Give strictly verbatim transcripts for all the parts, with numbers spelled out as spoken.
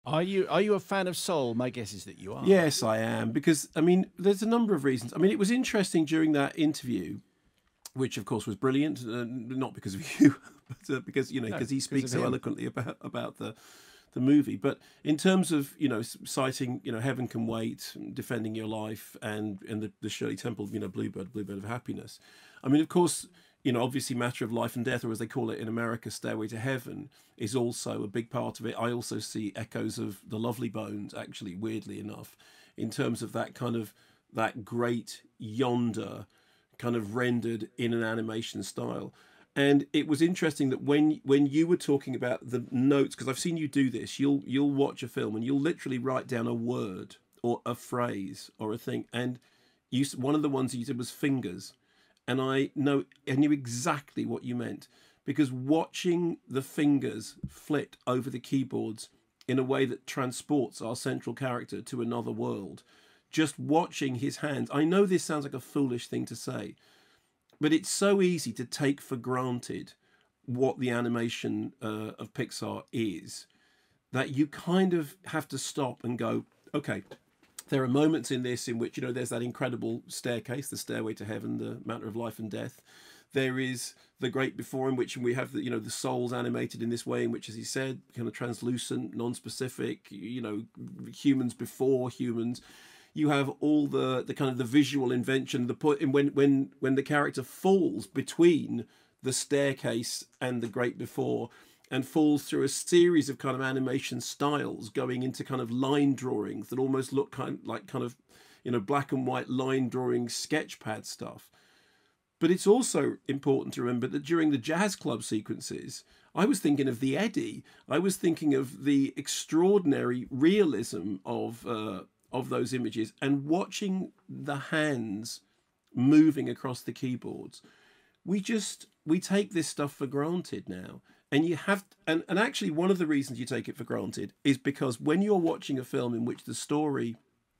Are you are you a fan of Soul? My guess is that you are. Yes, I am, because I mean, there's a number of reasons. I mean, it was interesting during that interview, which of course was brilliant, uh, not because of you, but uh, because you know, No, because he because speaks of so him. eloquently about about the the movie. But in terms of you know citing you know Heaven Can Wait, Defending Your Life, and and the, the Shirley Temple you know Bluebird, Bluebird of Happiness. I mean, of course, you know obviously Matter of Life and Death, or as they call it in America, Stairway to Heaven, is also a big part of it. I also see echoes of The Lovely Bones, actually, weirdly enough, in terms of that kind of that great yonder kind of rendered in an animation style. And it was interesting that when when you were talking about the notes, because I've seen you do this, you'll you'll watch a film and you'll literally write down a word or a phrase or a thing, and you one of the ones you did was fingers, and I know I knew exactly what you meant, because watching the fingers flit over the keyboards in a way that transports our central character to another world, just watching his hands. I know this sounds like a foolish thing to say, but it's so easy to take for granted what the animation uh, of Pixar is, that you kind of have to stop and go, okay, there are moments in this in which, you know, there's that incredible staircase, the Stairway to Heaven, the Matter of Life and Death. There is the Great Before, in which we have the, you know, the souls animated in this way, in which, as he said, kind of translucent, non-specific, you know, humans before humans. You have all the the kind of the visual invention, the point in when when when the character falls between the staircase and the Great Before, and falls through a series of kind of animation styles, going into kind of line drawings that almost look kind of like kind of you know black and white line drawing sketch pad stuff. But it's also important to remember that during the jazz club sequences, I was thinking of the Eddie. I was thinking of the extraordinary realism of uh, of those images, and watching the hands moving across the keyboards. We just we take this stuff for granted now, and you have and, and actually one of the reasons you take it for granted is because when you're watching a film in which the story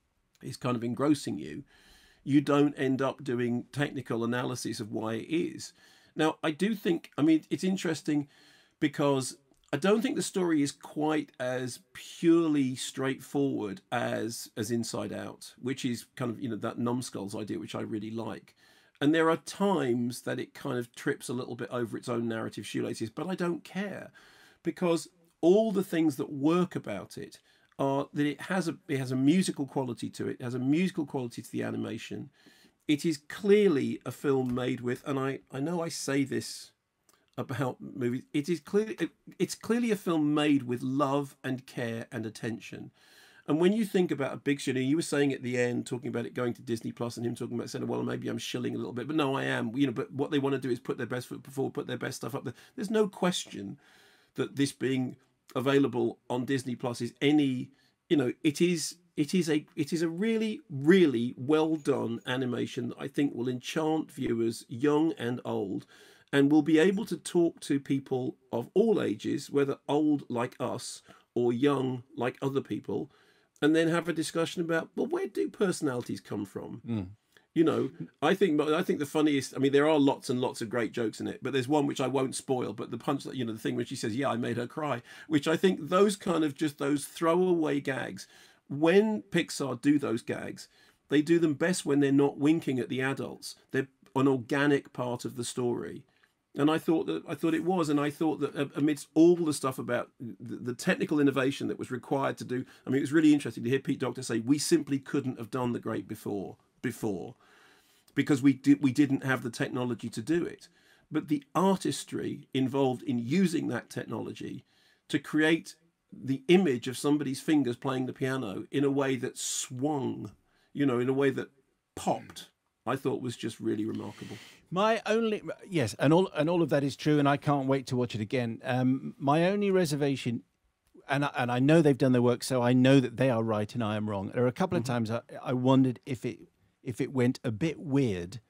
is kind of engrossing you, you don't end up doing technical analysis of why it is. Now, I do think, I mean, it's interesting because I don't think the story is quite as purely straightforward as as Inside Out, which is kind of, you know, that numbskulls idea, which I really like. And there are times that it kind of trips a little bit over its own narrative shoelaces, but I don't care, because all the things that work about it are that it has a it has a musical quality to it, it has a musical quality to the animation. It is clearly a film made with, and I, I know I say this about movies, it is clearly it's clearly a film made with love and care and attention. And when you think about a big studio, you were saying at the end, talking about it going to Disney Plus, and him talking about saying, well, maybe I'm shilling a little bit, but no, I am, you know, but what they want to do is put their best foot forward, put their best stuff up there. There's no question that this being available on Disney Plus is any, you know, it is it is a it is a really, really well done animation that I think will enchant viewers, young and old, and will be able to talk to people of all ages, whether old like us or young like other people, and then have a discussion about, well, where do personalities come from? Mm. You know, I think I think the funniest. I mean, there are lots and lots of great jokes in it, but there's one which I won't spoil. But the punch, you know, the thing where she says, "Yeah, I made her cry," which I think those kind of just those throwaway gags. When Pixar do those gags, they do them best when they're not winking at the adults. They're an organic part of the story. And I thought that I thought it was, and I thought that amidst all the stuff about the, the technical innovation that was required to do, I mean, it was really interesting to hear Pete Docter say we simply couldn't have done The Great Before before because we did we didn't have the technology to do it. But the artistry involved in using that technology to create the image of somebody's fingers playing the piano in a way that swung, you know, in a way that popped, I thought was just really remarkable. My only yes, and all and all of that is true, and I can't wait to watch it again. Um, my only reservation, and I, and I know they've done their work, so I know that they are right and I am wrong. There are a couple of times I, I wondered if it if it went a bit weird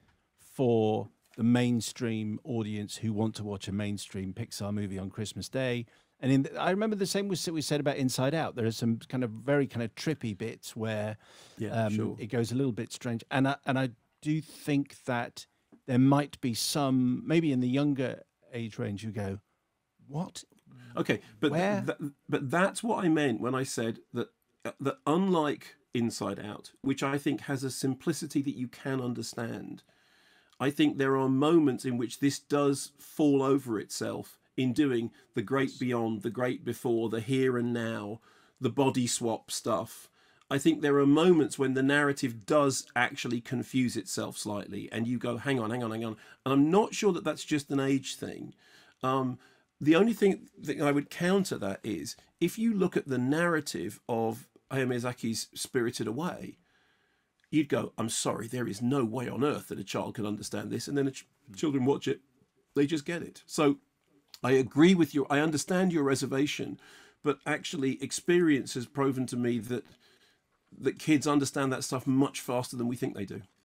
for the mainstream audience who want to watch a mainstream Pixar movie on Christmas Day. And in the, I remember the same was we said about Inside Out. There are some kind of very kind of trippy bits where Yeah, um, sure. it goes a little bit strange, and I, and I do think that there might be some, maybe in the younger age range, you go, what Okay, but th- Where? th- but that's what I meant when I said that uh, that unlike Inside Out, which I think has a simplicity that you can understand, I think there are moments in which this does fall over itself in doing the great beyond, the great before, the here and now, the body swap stuff. I think there are moments when the narrative does actually confuse itself slightly, and you go, hang on, hang on, hang on. And I'm not sure that that's just an age thing. Um, the only thing that I would counter that is if you look at the narrative of Hayao Miyazaki's Spirited Away, you'd go, I'm sorry, there is no way on earth that a child can understand this. And then the ch- children watch it, they just get it. So I agree with you. I understand your reservation, but actually experience has proven to me that that kids understand that stuff much faster than we think they do.